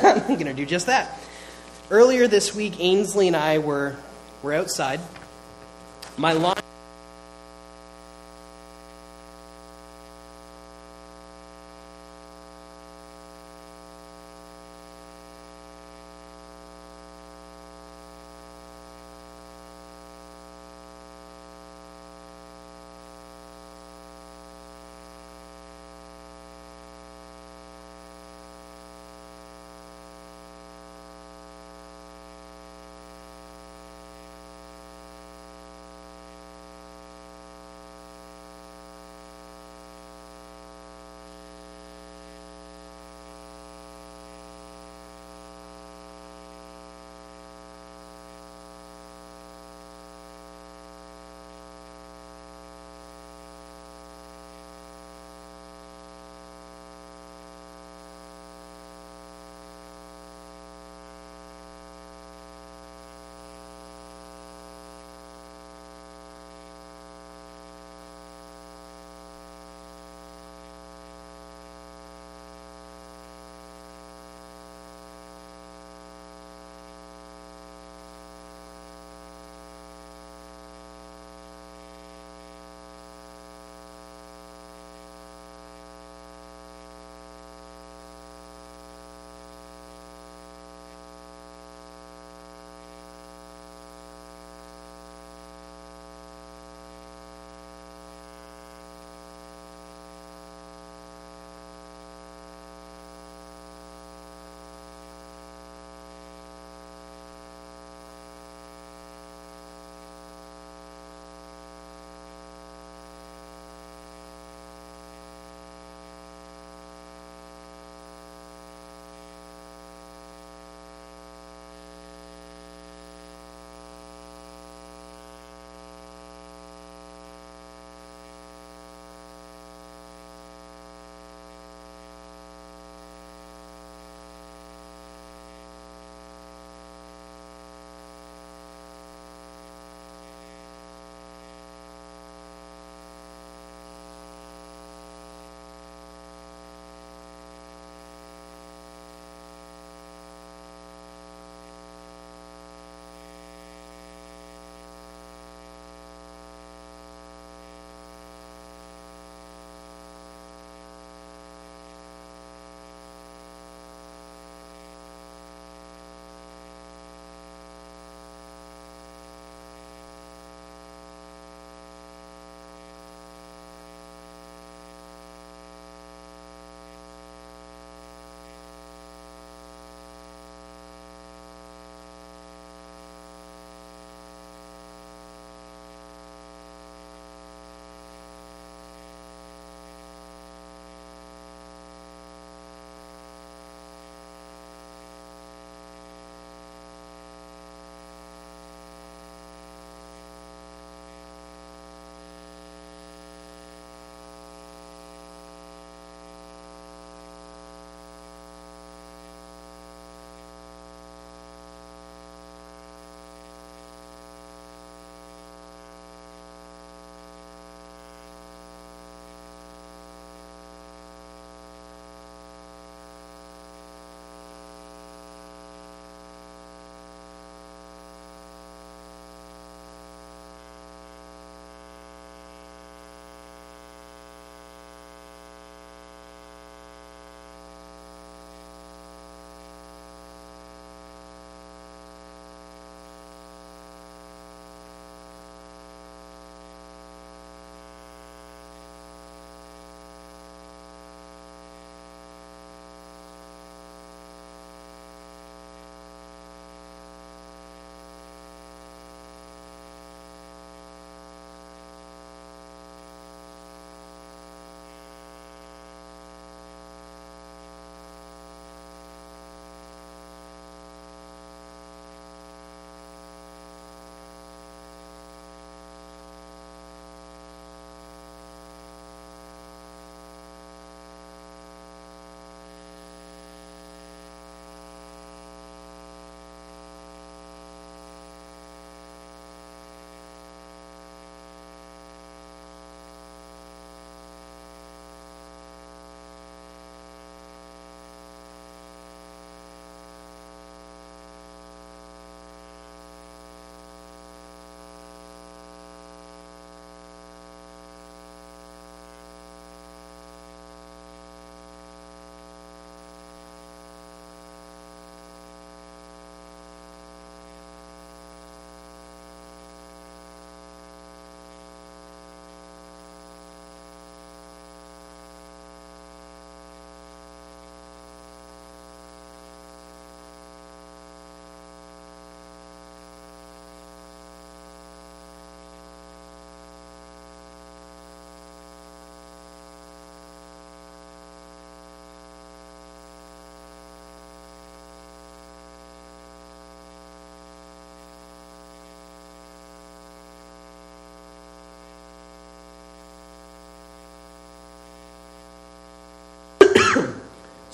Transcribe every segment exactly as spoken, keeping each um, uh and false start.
I'm going to do just that. Earlier this week, Ainsley and I were, were outside. My lawn...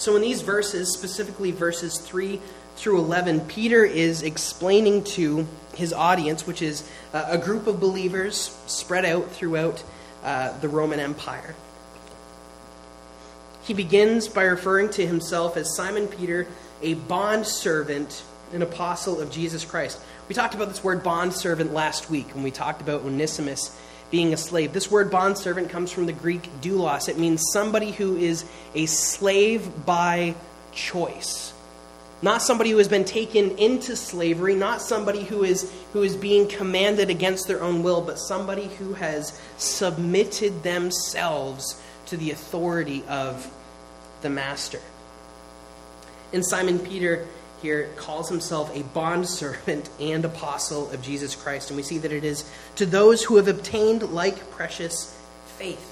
So in these verses, specifically verses three through eleven, Peter is explaining to his audience, which is a group of believers spread out throughout uh, the Roman Empire. He begins by referring to himself as Simon Peter, a bondservant, an apostle of Jesus Christ. We talked about this word bondservant last week when we talked about Onesimus being a slave. This word bondservant comes from the Greek doulos. It means somebody who is a slave by choice. Not somebody who has been taken into slavery, not somebody who is who is being commanded against their own will, but somebody who has submitted themselves to the authority of the master. And Simon Peter here calls himself a bondservant and apostle of Jesus Christ. And we see that it is to those who have obtained like precious faith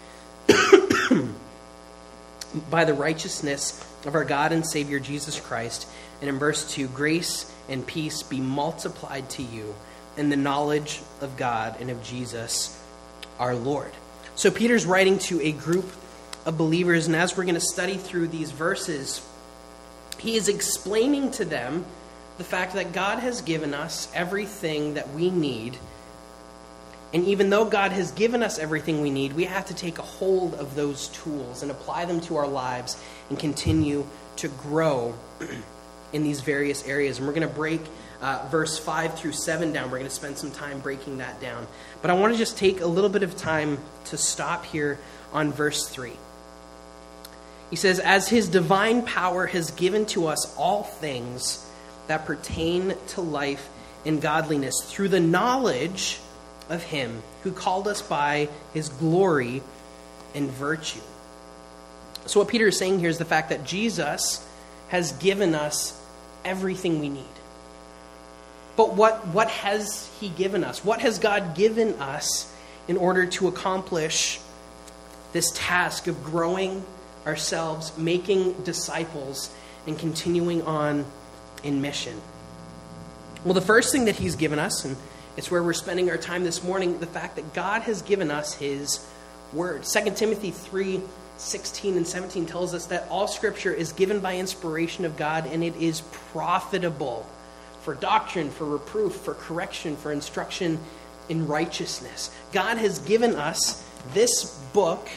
by the righteousness of our God and Savior Jesus Christ. And in verse two, grace and peace be multiplied to you in the knowledge of God and of Jesus our Lord. So Peter's writing to a group of believers, and as we're going to study through these verses, he is explaining to them the fact that God has given us everything that we need. And even though God has given us everything we need, we have to take a hold of those tools and apply them to our lives and continue to grow in these various areas. And we're going to break uh, verse five through seven down. We're going to spend some time breaking that down. But I want to just take a little bit of time to stop here on verse three. He says, as his divine power has given to us all things that pertain to life and godliness through the knowledge of him who called us by his glory and virtue. So what Peter is saying here is the fact that Jesus has given us everything we need. But what, what has he given us? What has God given us in order to accomplish this task of growing ourselves, making disciples, and continuing on in mission? Well, the first thing that he's given us, and it's where we're spending our time this morning, the fact that God has given us his word. Second Timothy three sixteen and seventeen tells us that all scripture is given by inspiration of God, and it is profitable for doctrine, for reproof, for correction, for instruction in righteousness. God has given us this book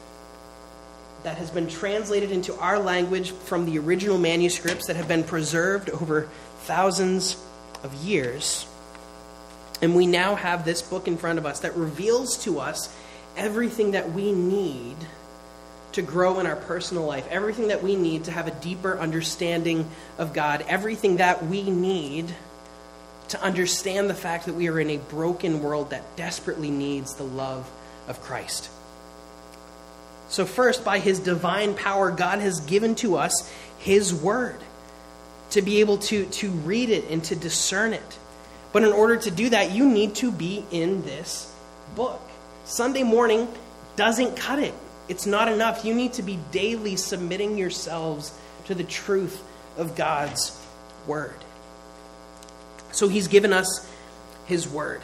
that has been translated into our language from the original manuscripts that have been preserved over thousands of years. And we now have this book in front of us that reveals to us everything that we need to grow in our personal life, everything that we need to have a deeper understanding of God, everything that we need to understand the fact that we are in a broken world that desperately needs the love of Christ. So first, by his divine power, God has given to us his word to be able to, to read it and to discern it. But in order to do that, you need to be in this book. Sunday morning doesn't cut it. It's not enough. You need to be daily submitting yourselves to the truth of God's word. So he's given us his word.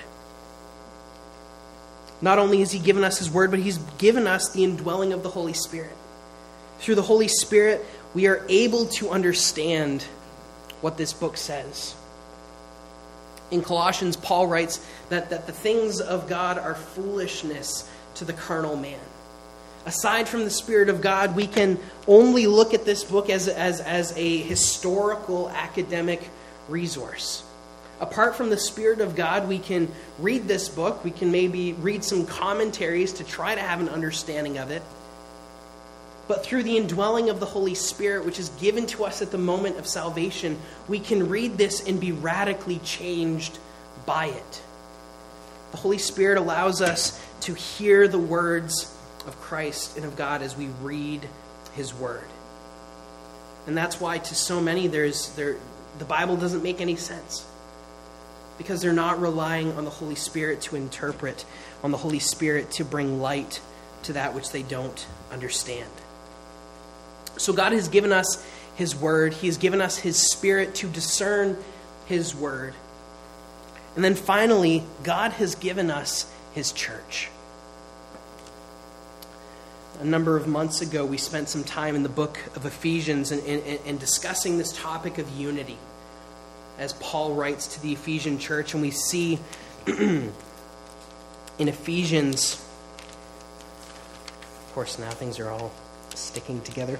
Not only has he given us his word, but he's given us the indwelling of the Holy Spirit. Through the Holy Spirit, we are able to understand what this book says. In Colossians, Paul writes that, that the things of God are foolishness to the carnal man. Aside from the Spirit of God, we can only look at this book as, as, as a historical academic resource. Apart from the Spirit of God, we can read this book. We can maybe read some commentaries to try to have an understanding of it. But through the indwelling of the Holy Spirit, which is given to us at the moment of salvation, we can read this and be radically changed by it. The Holy Spirit allows us to hear the words of Christ and of God as we read his word. And that's why to so many there's there the Bible doesn't make any sense. Because they're not relying on the Holy Spirit to interpret, on the Holy Spirit to bring light to that which they don't understand. So God has given us his word. He has given us his Spirit to discern his word. And then finally, God has given us his church. A number of months ago, we spent some time in the book of Ephesians and, and, and discussing this topic of unity as Paul writes to the Ephesian church. And we see in Ephesians, of course, now things are all sticking together.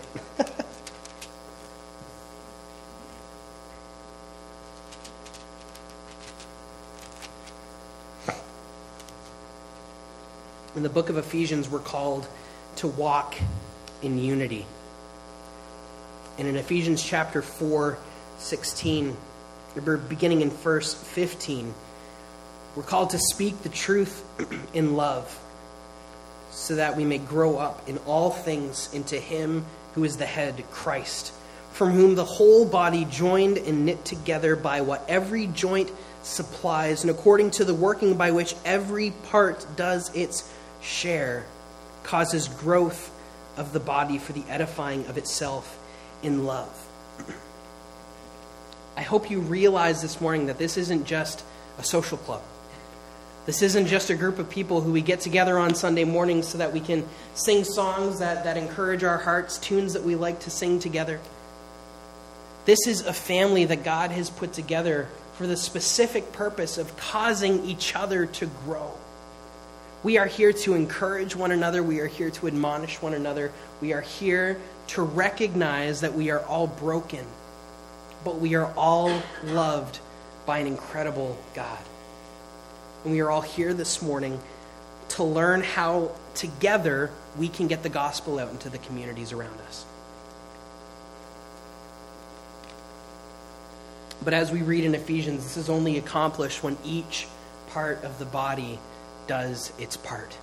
In the book of Ephesians, we're called to walk in unity. And in Ephesians chapter four, sixteen, we're beginning in verse fifteen, we're called to speak the truth in love, so that we may grow up in all things into him who is the head, Christ, from whom the whole body, joined and knit together by what every joint supplies, and according to the working by which every part does its share, causes growth of the body for the edifying of itself in love. I hope you realize this morning that this isn't just a social club. This isn't just a group of people who we get together on Sunday mornings so that we can sing songs that, that encourage our hearts, tunes that we like to sing together. This is a family that God has put together for the specific purpose of causing each other to grow. We are here to encourage one another. We are here to admonish one another. We are here to recognize that we are all broken, but we are all loved by an incredible God. And we are all here this morning to learn how together we can get the gospel out into the communities around us. But as we read in Ephesians, this is only accomplished when each part of the body does its part.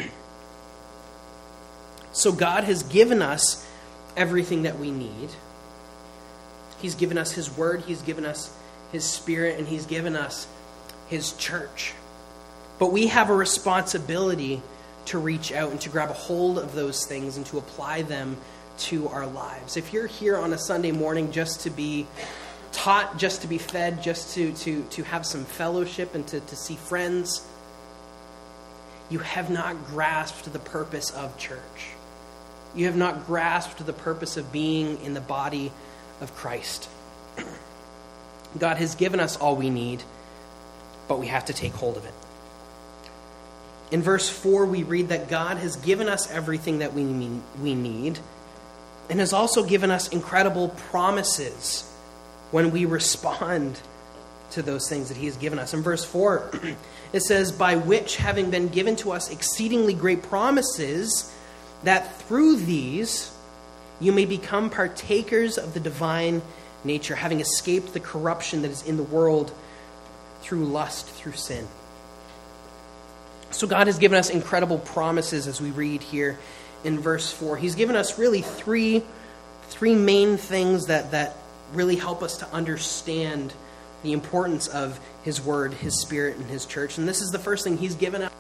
So God has given us everything that we need. He's given us his word, he's given us his spirit, and he's given us his church. But we have a responsibility to reach out and to grab a hold of those things and to apply them to our lives. If you're here on a Sunday morning just to be taught, just to be fed, just to, to, to have some fellowship and to, to see friends, you have not grasped the purpose of church. You have not grasped the purpose of being in the body of Christ. God has given us all we need, but we have to take hold of it. In verse four, we read that God has given us everything that we we need and has also given us incredible promises when we respond to those things that he has given us. In verse four, it says, by which having been given to us exceedingly great promises, that through these you may become partakers of the divine nature, having escaped the corruption that is in the world through lust, through sin. So God has given us incredible promises as we read here in verse four. He's given us really three, three main things that, that really help us to understand the importance of his word, his spirit, and his church. And this is the first thing he's given us.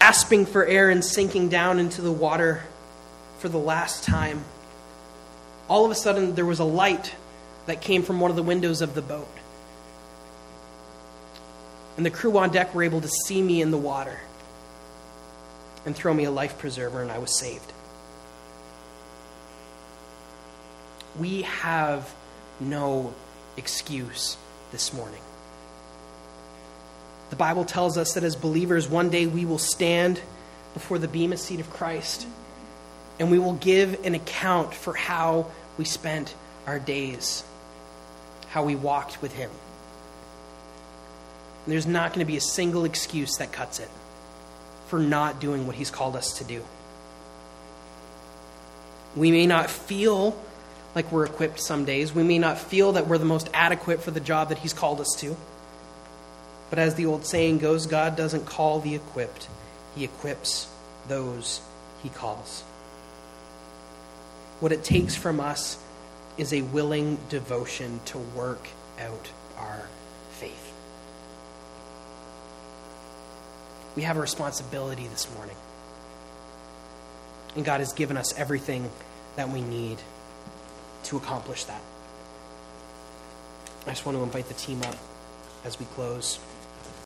gasping for air and sinking down into the water for the last time, all of a sudden there was a light that came from one of the windows of the boat. And the crew on deck were able to see me in the water and throw me a life preserver, and I was saved. We have no excuse this morning. The Bible tells us that as believers, one day we will stand before the bema seat of Christ, and we will give an account for how we spent our days, how we walked with him. And there's not going to be a single excuse that cuts it for not doing what he's called us to do. We may not feel like we're equipped some days. We may not feel that we're the most adequate for the job that he's called us to. But as the old saying goes, God doesn't call the equipped. He equips those he calls. What it takes from us is a willing devotion to work out our faith. We have a responsibility this morning. And God has given us everything that we need to accomplish that. I just want to invite the team up as we close.